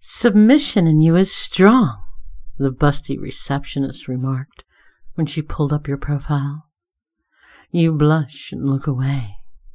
Submission in you is strong, the busty receptionist remarked when she pulled up your profile. You blush and look away.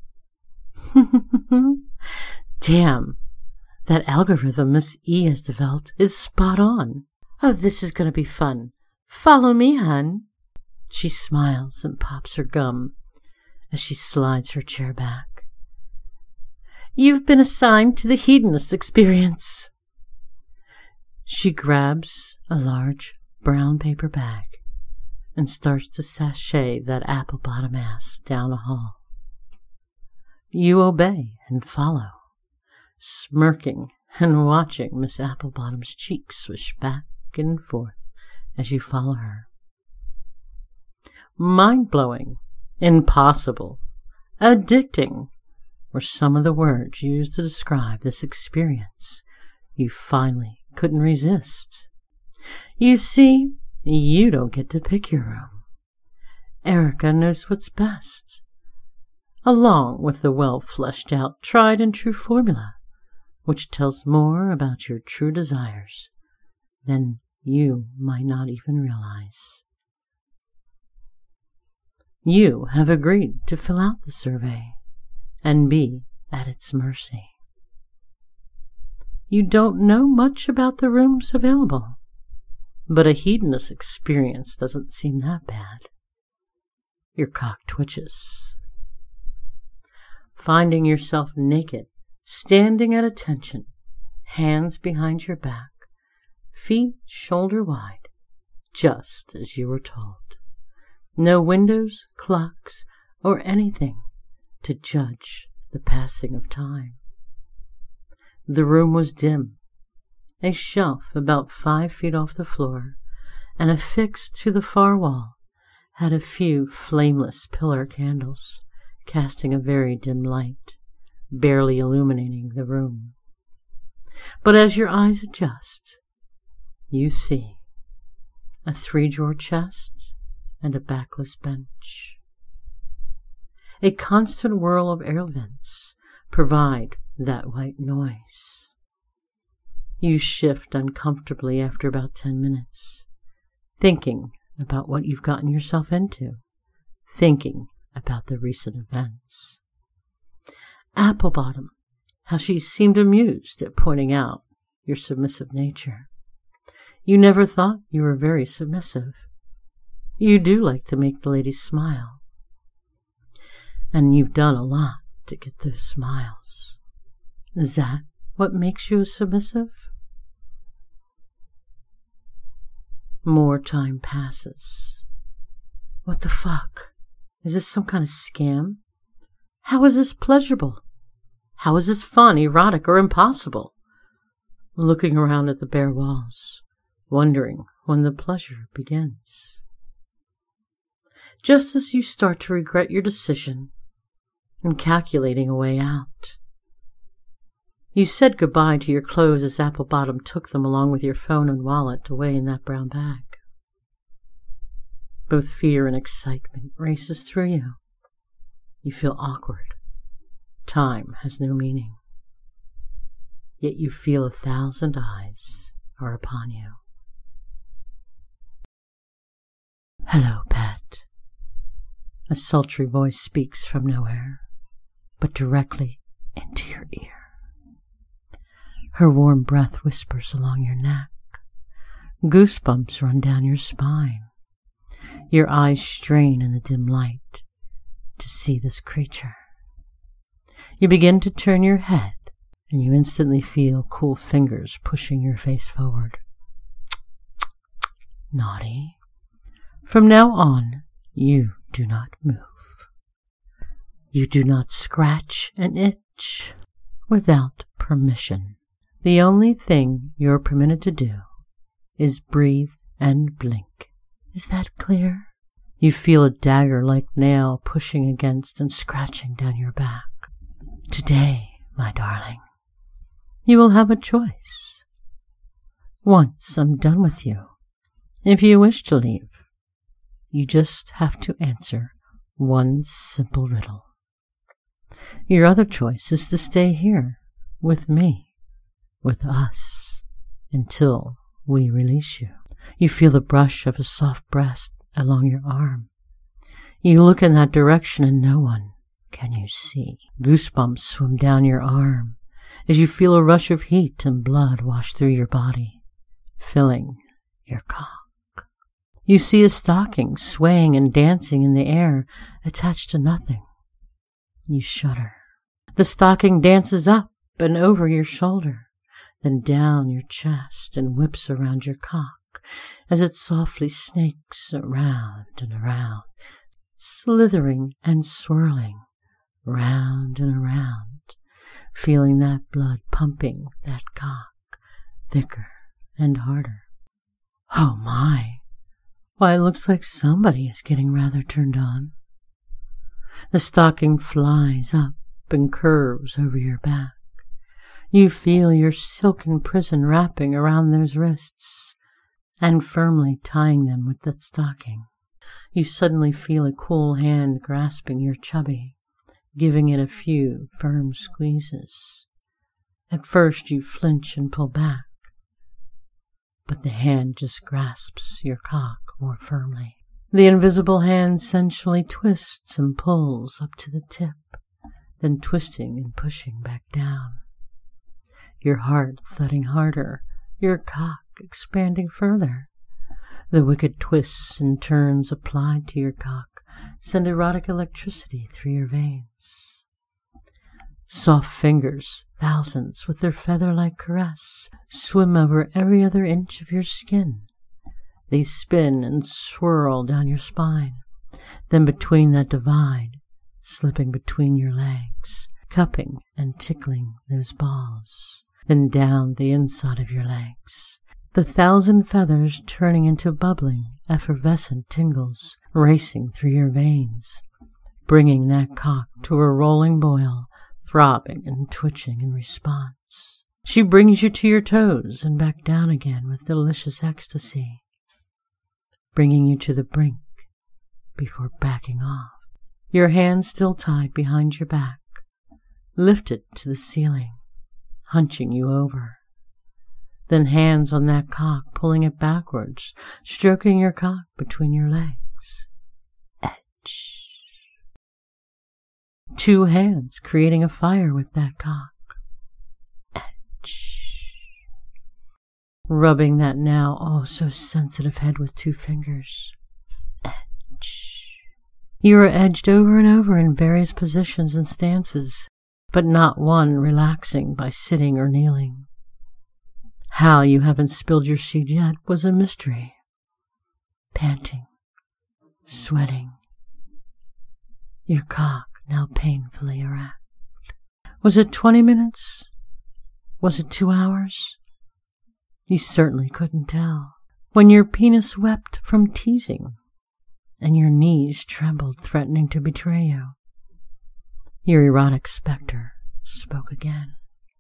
Damn, that algorithm Miss E has developed is spot on. Oh, this is going to be fun. Follow me, hun. She smiles and pops her gum as she slides her chair back. You've been assigned to the hedonist experience. She grabs a large brown paper bag and starts to sashay that apple-bottom ass down a hall. You obey and follow, smirking and watching Miss Applebottom's cheeks swish back and forth as you follow her. Mind-blowing, impossible, addicting were some of the words used to describe this experience you finally couldn't resist. You see, you don't get to pick your room. Erica knows what's best, along with the well-fleshed-out, tried-and-true formula, which tells more about your true desires than you might not even realize. You have agreed to fill out the survey and be at its mercy. You don't know much about the rooms available, but a hedonist experience doesn't seem that bad. Your cock twitches. Finding yourself naked, standing at attention, hands behind your back, feet shoulder wide, just as you were told. No windows, clocks, or anything to judge the passing of time. The room was dim. A shelf about 5 feet off the floor and affixed to the far wall had a few flameless pillar candles, casting a very dim light, barely illuminating the room. But as your eyes adjust, you see a 3-drawer chest and a backless bench. A constant whirl of air vents provide that white noise. You shift uncomfortably after about 10 minutes, thinking about what you've gotten yourself into, thinking about the recent events. Applebottom, how she seemed amused at pointing out your submissive nature. You never thought you were very submissive. You do like to make the ladies smile. And you've done a lot to get those smiles. Is that what makes you submissive? More time passes. What the fuck? Is this some kind of scam? How is this pleasurable? How is this fun, erotic, or impossible? Looking around at the bare walls, wondering when the pleasure begins. Just as you start to regret your decision and calculating a way out, you said goodbye to your clothes as Applebottom took them along with your phone and wallet away in that brown bag. Both fear and excitement races through you. You feel awkward. Time has no meaning. Yet you feel 1,000 eyes are upon you. Hello, pet. A sultry voice speaks from nowhere, but directly into your ear. Her warm breath whispers along your neck. Goosebumps run down your spine. Your eyes strain in the dim light to see this creature. You begin to turn your head, and you instantly feel cool fingers pushing your face forward. Naughty. From now on, you do not move. You do not scratch an itch without permission. The only thing you're permitted to do is breathe and blink. Is that clear? You feel a dagger-like nail pushing against and scratching down your back. Today, my darling, you will have a choice. Once I'm done with you, if you wish to leave, you just have to answer one simple riddle. Your other choice is to stay here with me, with us, until we release you. You feel the brush of a soft breast along your arm. You look in that direction and no one can you see. Goosebumps swim down your arm as you feel a rush of heat and blood wash through your body, filling your cock. You see a stocking swaying and dancing in the air, attached to nothing. You shudder. The stocking dances up and over your shoulder, then down your chest and whips around your cock as it softly snakes around and around, slithering and swirling round and around, feeling that blood pumping that cock thicker and harder. Oh my! Why, it looks like somebody is getting rather turned on. The stocking flies up and curves over your back. You feel your silken prison wrapping around those wrists and firmly tying them with that stocking. You suddenly feel a cool hand grasping your chubby, giving it a few firm squeezes. At first you flinch and pull back, but the hand just grasps your cock more firmly. The invisible hand sensually twists and pulls up to the tip, then twisting and pushing back down. Your heart thudding harder, your cock expanding further. The wicked twists and turns applied to your cock send erotic electricity through your veins. Soft fingers, thousands, with their feather-like caress, swim over every other inch of your skin. They spin and swirl down your spine, then between that divide, slipping between your legs, cupping and tickling those balls, then down the inside of your legs. The thousand feathers turning into bubbling, effervescent tingles, racing through your veins, bringing that cock to a rolling boil, throbbing and twitching in response. She brings you to your toes and back down again with delicious ecstasy, bringing you to the brink before backing off. Your hands still tied behind your back, lifted to the ceiling, hunching you over. Then hands on that cock, pulling it backwards, stroking your cock between your legs. Edge. Two hands creating a fire with that cock. Edge. Rubbing that now oh so sensitive head with two fingers. Edge. You are edged over and over in various positions and stances, but not one relaxing by sitting or kneeling. How you haven't spilled your seed yet was a mystery. Panting, sweating, your cock now painfully erect. Was it 20 minutes? Was it 2 hours? You certainly couldn't tell. When your penis wept from teasing, and your knees trembled, threatening to betray you, your erotic specter spoke again.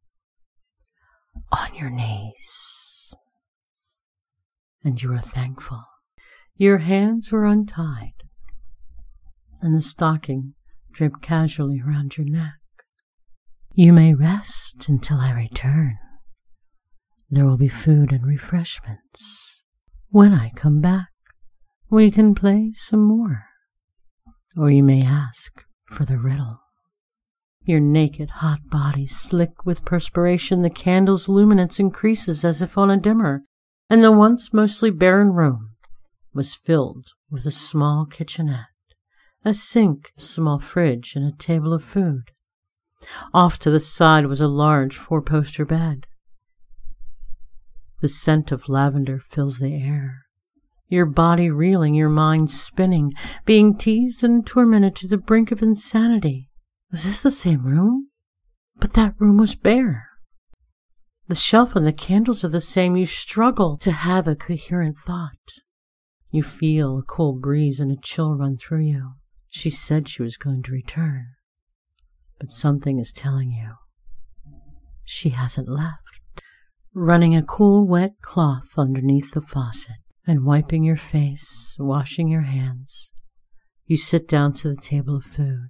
On your knees. And you were thankful. Your hands were untied, and the stocking draped casually around your neck. You may rest until I return. There will be food and refreshments. When I come back, we can play some more. Or you may ask for the riddle. Your naked, hot body slick with perspiration, the candle's luminance increases as if on a dimmer, and the once mostly barren room was filled with a small kitchenette, a sink, a small fridge, and a table of food. Off to the side was a large 4-poster bed. The scent of lavender fills the air, your body reeling, your mind spinning, being teased and tormented to the brink of insanity. Was this the same room? But that room was bare. The shelf and the candles are the same. You struggle to have a coherent thought. You feel a cool breeze and a chill run through you. She said she was going to return, but something is telling you she hasn't left. Running a cool, wet cloth underneath the faucet and wiping your face, washing your hands, you sit down to the table of food.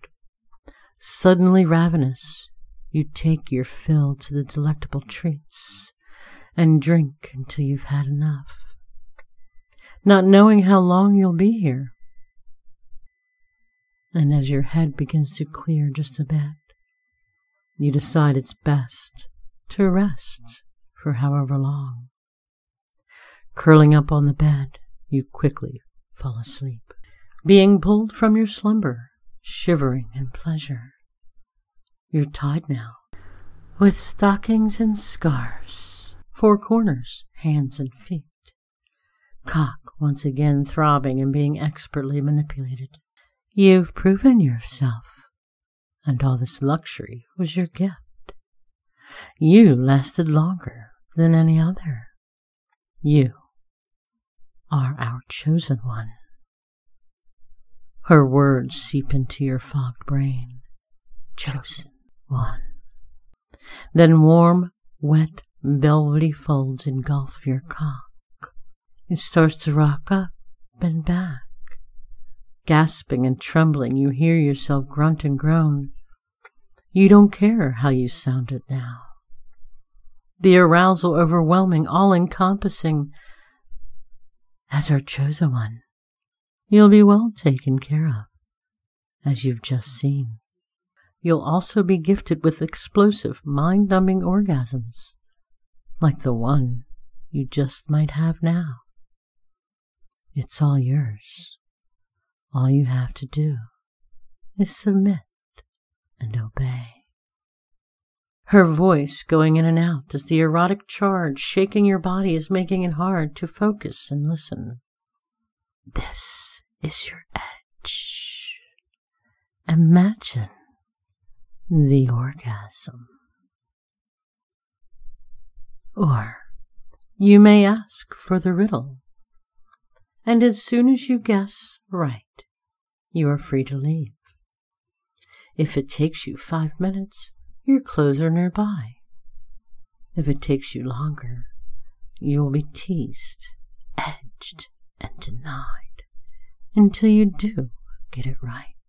Suddenly ravenous, you take your fill to the delectable treats, and drink until you've had enough, not knowing how long you'll be here. And as your head begins to clear just a bit, you decide it's best to rest for however long. Curling up on the bed, you quickly fall asleep, being pulled from your slumber, shivering in pleasure. You're tied now, with stockings and scarves, 4 corners, hands and feet. Cock once again throbbing and being expertly manipulated. You've proven yourself, and all this luxury was your gift. You lasted longer than any other. You are our chosen one. Her words seep into your fogged brain. Chosen one. Then warm, wet, velvety folds engulf your cock. It starts to rock up and back. Gasping and trembling, you hear yourself grunt and groan. You don't care how you sounded now. The arousal overwhelming, all-encompassing. As our chosen one, you'll be well taken care of, as you've just seen. You'll also be gifted with explosive, mind-numbing orgasms, like the one you just might have now. It's all yours. All you have to do is submit and obey. Her voice going in and out as the erotic charge shaking your body is making it hard to focus and listen. This is your edge. Imagine the orgasm. Or you may ask for the riddle, and as soon as you guess right, you are free to leave. If it takes you 5 minutes, your clothes are nearby. If it takes you longer, you will be teased, edged, and denied until you do get it right.